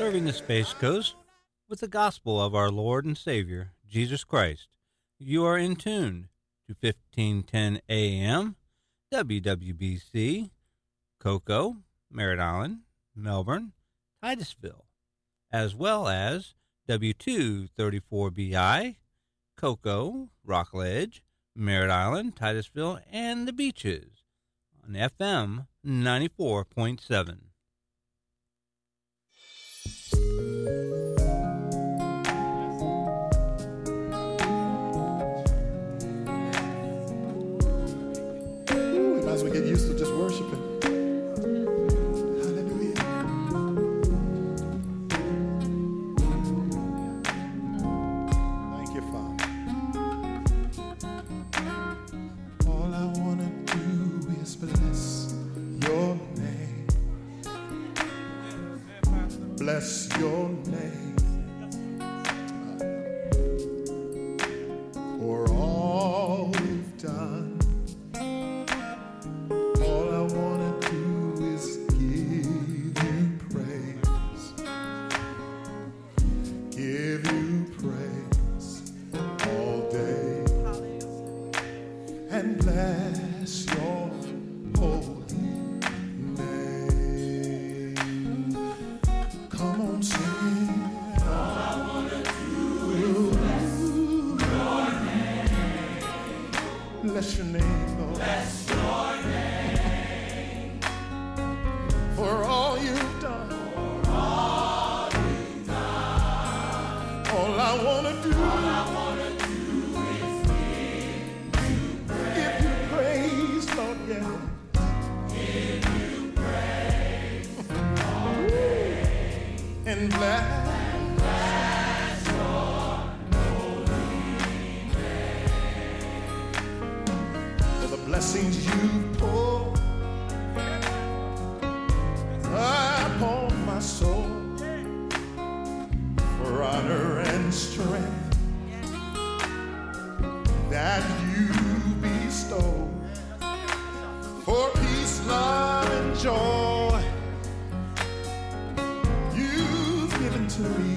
serving the Space Coast with the gospel of our Lord and Savior, Jesus Christ. You are in tune to 1510 AM, WWBC, Cocoa, Merritt Island, Melbourne, Titusville, as well as W234BI, Cocoa, Rockledge, Merritt Island, Titusville, and the Beaches on FM 94.7. We might as well get used to just worshiping. Bless your name for all you've done. All I want to do is give you praise. Give you praise all day. And bless your holy name. Come on, sing. All I want to do is bless your name. Bless your name, Lord. Bless your name. For all you've done. For all you've done. All I want to do. All I want to do is give you praise, Lord, yeah. Give you praise. And bless your holy name. For the blessings you pour upon my soul, for honor and strength that you bestow, for peace, love, and joy given to me,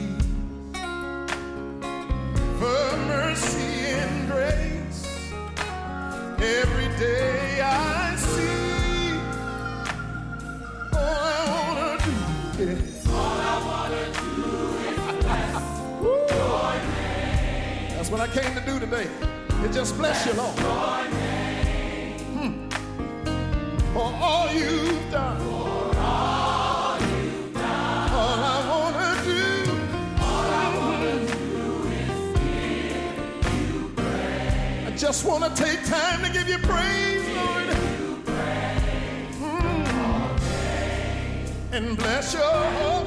for mercy and grace every day I see. All I wanna do, yeah. All I wanna do is bless your name. That's what I came to do today. Is just bless you, Lord. Your name. For all you've done. For all you've done. All I wanna do. All I wanna do is give you praise. I just wanna take time to give you praise, Lord. Give you praise all day. And bless your holy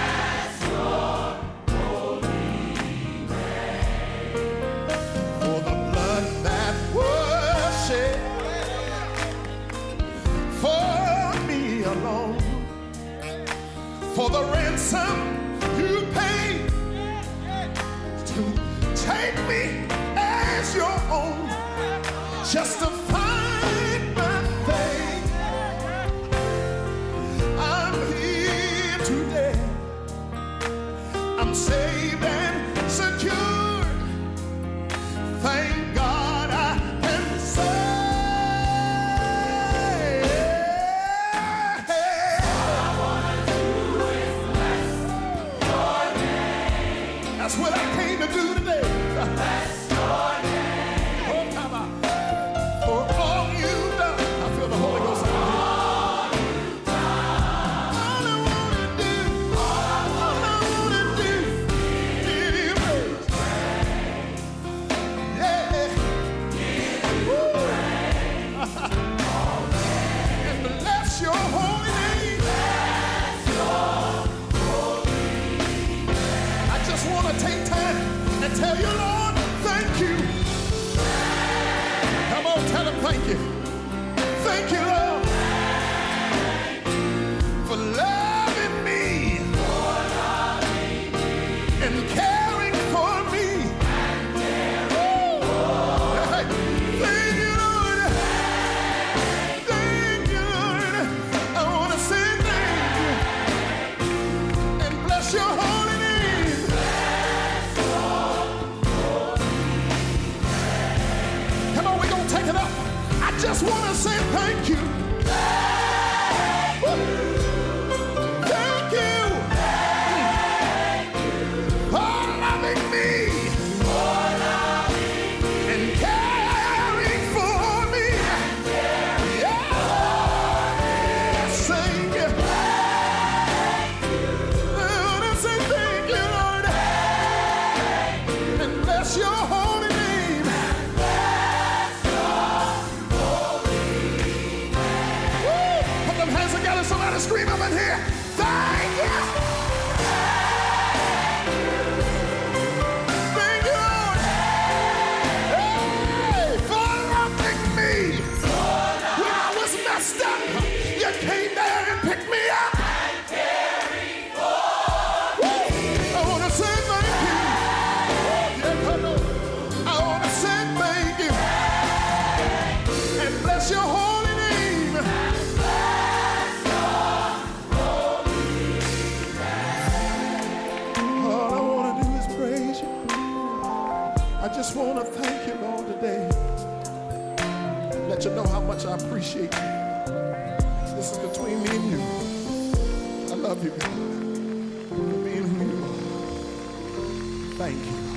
name. For the blood that was shed for me alone, for the ransom you paid to take me as your own, justified by faith. I'm here today. I'm saved and secure. Thank God I can say. That's what I came to do today. Bless your name. Oh, Somebody scream up in here. Thank you. Thank you, Lord. Hey, for loving me. When I was messed up, you came there and picked me up. I want to say thank you. Yeah, come on. I want to say thank you. And bless your holy name. All I want to do is praise you. I just want to thank you, Lord, today. Let you know how much I appreciate you. This is between me and you. I love you, God, for being who you are. Thank you, Lord.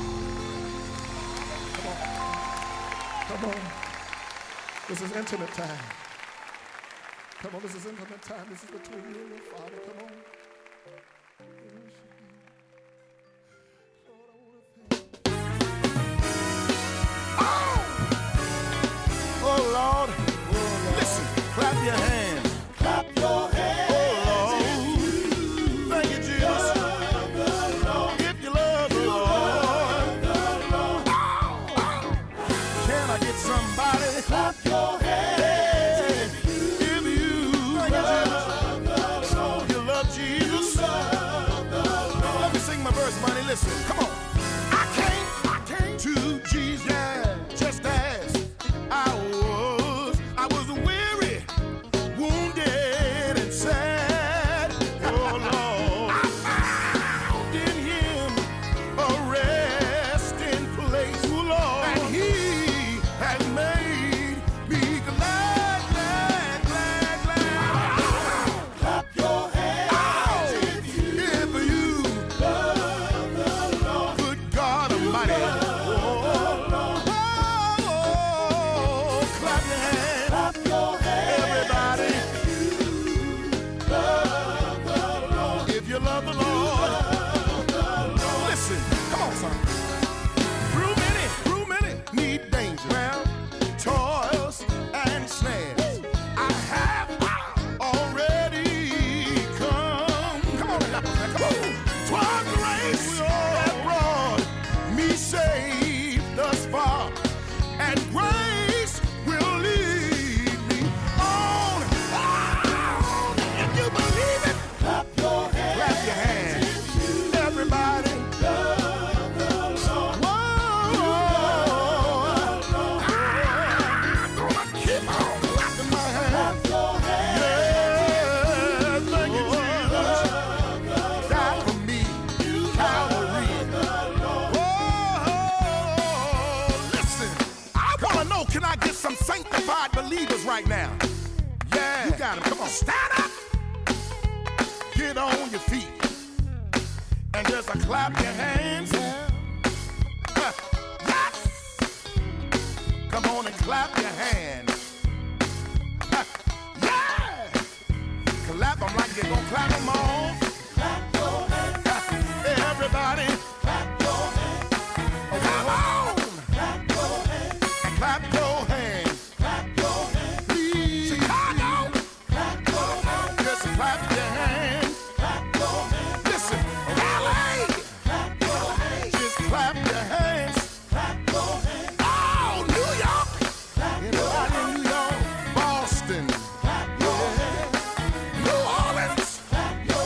Come on. This is intimate time. Come on, this is intimate time. This is between you and your Father. Come on. Oh, Lord. Listen, clap your hands. Clap your hands. Oh, Lord. Thank you, Jesus. If you love the Lord. Can I get somebody? Clap your hands. If you thank you, Jesus. You love Jesus. Let me sing my verse, buddy. Listen, come on. I came to Jesus, just as I was weary, wounded and sad. Oh Lord, I found in Him a resting place. Oh Lord, and He has made me glad, glad, glad, glad. Clap your hands. If you love the Lord, good God Almighty. Clap your hands. Clap your hands. Everybody, if you love the Lord, listen, come on, son. Through many need danger, well, toils and snares. I have already come. Come on, come on. 'Twas grace that brought me safe thus far, and grace will lead me on. If you believe it, Clap your hands. clap your hands. Everybody. Whoa. I'm gonna keep on clapping my hands. Clap your hands. Yeah, thank you, Jesus. Died for me, Calvary. Whoa, listen, I wanna know, can I get some sanctified believers right now? Yeah, you got 'em. Come on, stand up, get on your feet, and just clap your hands. Yes, come on and clap your hands. Yeah, clap them like you're gonna clap them all. Clap your hands. Everybody, Clap your hands. come on Clap your hands. and clap your hands. Clap your hands. Please, Chicago, Clap your hands. just clap your hands. Clap your hands. Listen, LA, Clap your hands. just clap your hands. Clap your hands. Oh, New York, Clap your anybody in hands. New York, Boston, Clap your hands. New Orleans, Clap your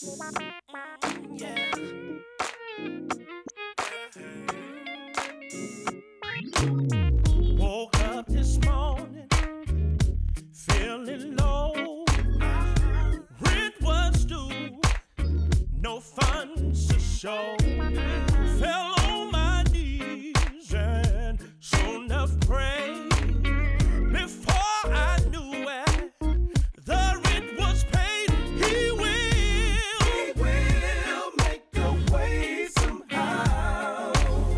Woke up this morning feeling low. Rent was due, no funds to show. Fell on my knees and soon enough prayed. Before I knew it, the rent was paid. He will make a way somehow.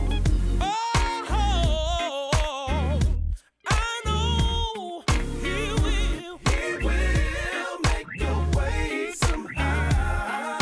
Oh, I know he will make a way somehow.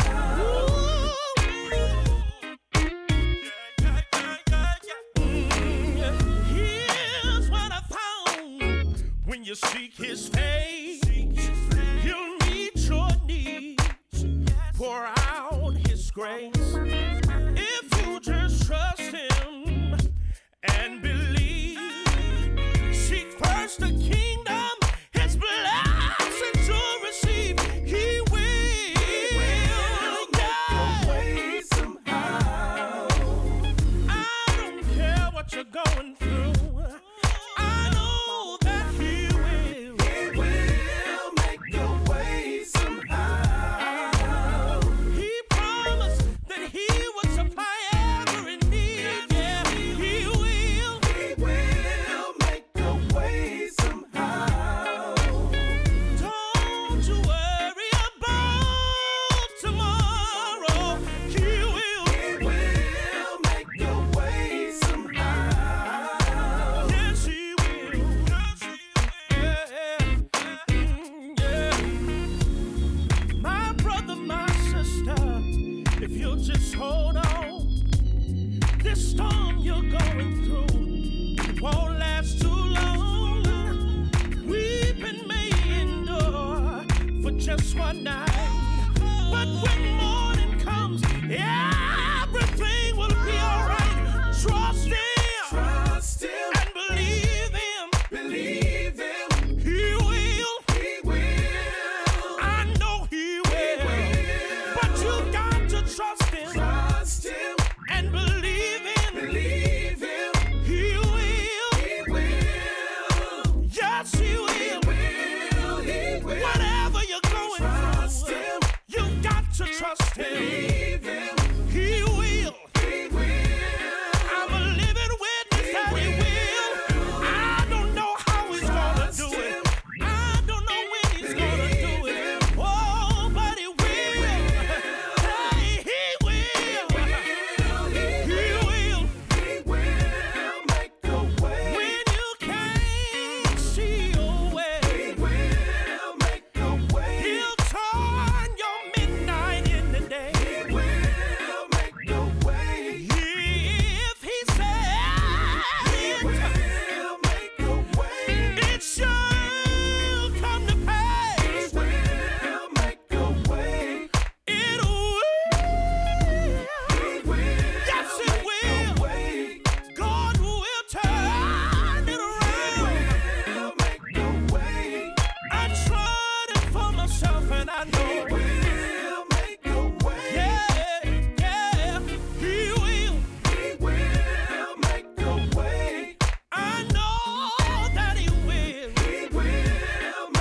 Here's what I found. When you seek his face, he'll meet your needs, pour out his grace. If you just trust him and believe, seek first the kingdom